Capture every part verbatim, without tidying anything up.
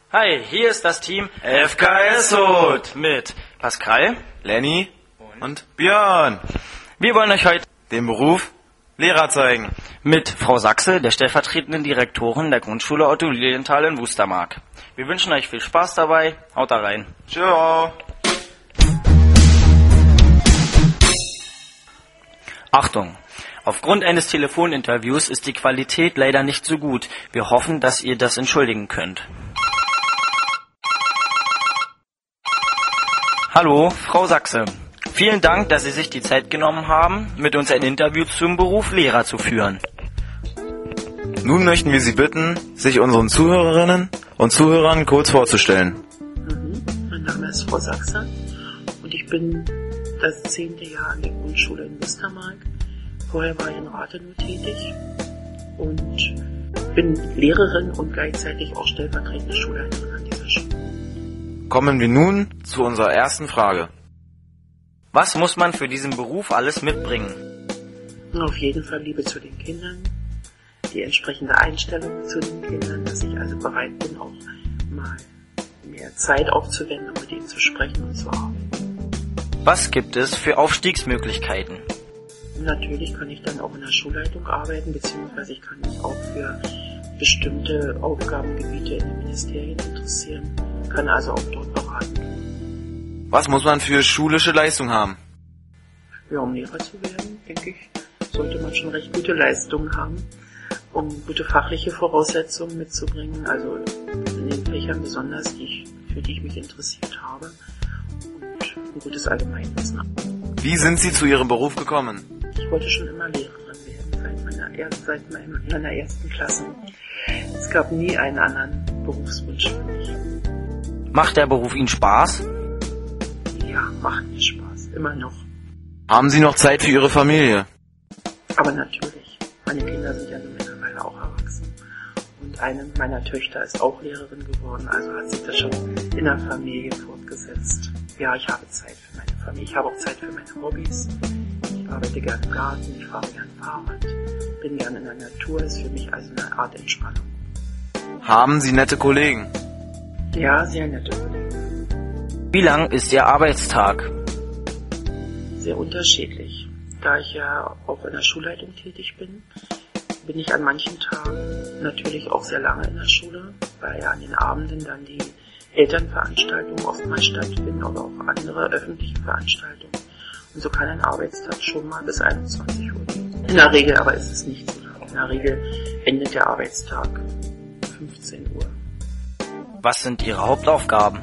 Hi, hier ist das Team F K S Hut mit Pascal, Lenny und Björn. Wir wollen euch heute den Beruf Lehrer zeigen. Mit Frau Sachse, der stellvertretenden Direktorin der Grundschule Otto Lilienthal in Wustermark. Wir wünschen euch viel Spaß dabei. Haut da rein. Ciao. Achtung! Aufgrund eines Telefoninterviews ist die Qualität leider nicht so gut. Wir hoffen, dass ihr das entschuldigen könnt. Hallo, Frau Sachse. Vielen Dank, dass Sie sich die Zeit genommen haben, mit uns ein Interview zum Beruf Lehrer zu führen. Nun möchten wir Sie bitten, sich unseren Zuhörerinnen und Zuhörern kurz vorzustellen. Mhm. Mein Name ist Frau Sachse und ich bin das zehnte Jahr an der Grundschule in Wustermark. Vorher war ich in Rathenow tätig und bin Lehrerin und gleichzeitig auch stellvertretende Schulleiterin an dieser Schule. Kommen wir nun zu unserer ersten Frage. Was muss man für diesen Beruf alles mitbringen? Auf jeden Fall Liebe zu den Kindern, die entsprechende Einstellung zu den Kindern, dass ich also bereit bin, auch mal mehr Zeit aufzuwenden, um mit ihnen zu sprechen und zu arbeiten. Was gibt es für Aufstiegsmöglichkeiten? Natürlich kann ich dann auch in der Schulleitung arbeiten, beziehungsweise ich kann mich auch für bestimmte Aufgabengebiete in den Ministerien interessieren, kann also auch dort beraten. Was muss man für schulische Leistung haben? Ja, um Lehrer zu werden, denke ich, sollte man schon recht gute Leistungen haben, um gute fachliche Voraussetzungen mitzubringen, also in den Fächern besonders, die ich, für die ich mich interessiert habe, und ein gutes Allgemeinwissen. Wie sind Sie zu Ihrem Beruf gekommen? Ich wollte schon immer Lehrerin werden, seit meiner, ersten, seit meiner ersten Klasse. Es gab nie einen anderen Berufswunsch für mich. Macht der Beruf Ihnen Spaß? Ja, macht mir Spaß, immer noch. Haben Sie noch Zeit für Ihre Familie? Aber natürlich, meine Kinder sind ja nun mittlerweile auch erwachsen. Und eine meiner Töchter ist auch Lehrerin geworden, also hat sich das schon in der Familie fortgesetzt. Ja, ich habe Zeit für meine Familie, ich habe auch Zeit für meine Hobbys. Ich arbeite gerne im Garten, ich fahre gerne Fahrrad, bin gerne in der Natur, ist für mich also eine Art Entspannung. Haben Sie nette Kollegen? Ja, sehr nette Kollegen. Wie lang ist Ihr Arbeitstag? Sehr unterschiedlich. Da ich ja auch in der Schulleitung tätig bin, bin ich an manchen Tagen natürlich auch sehr lange in der Schule, weil ja an den Abenden dann die Elternveranstaltungen oftmals stattfinden oder auch andere öffentliche Veranstaltungen. Und so kann ein Arbeitstag schon mal bis einundzwanzig Uhr gehen. In der Regel aber ist es nicht so lang. In der Regel endet der Arbeitstag fünfzehn Uhr. Was sind Ihre Hauptaufgaben?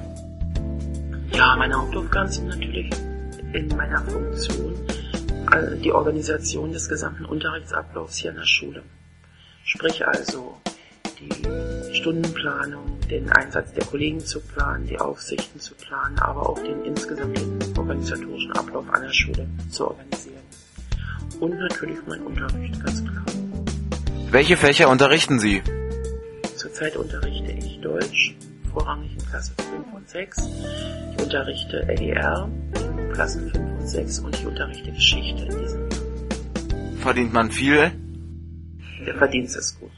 Ja, meine Hauptaufgaben sind natürlich in meiner Funktion die Organisation des gesamten Unterrichtsablaufs hier an der Schule. Sprich also die Stundenplanung, den Einsatz der Kollegen zu planen, die Aufsichten zu planen, aber auch den insgesamten organisatorischen Ablauf an der Schule zu organisieren. Und natürlich mein Unterricht, ganz klar. Welche Fächer unterrichten Sie? Zurzeit unterrichte ich Deutsch, vorrangig in Klasse fünf und sechs. Ich unterrichte L E R in Klassen fünf und sechs und ich unterrichte Geschichte in diesem Jahr. Verdient man viel? Der Verdienst ist gut.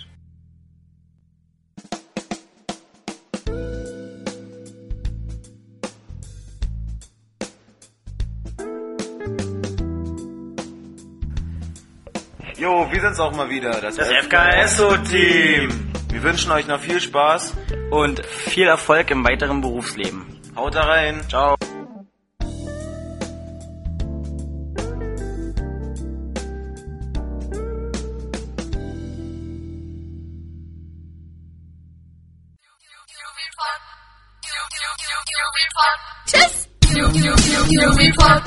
Jo, wir sind's auch mal wieder, das, Das F K S Hut-Team. Wir wünschen euch noch viel Spaß Und viel Erfolg im weiteren Berufsleben. Haut da rein. Ciao. Tschüss.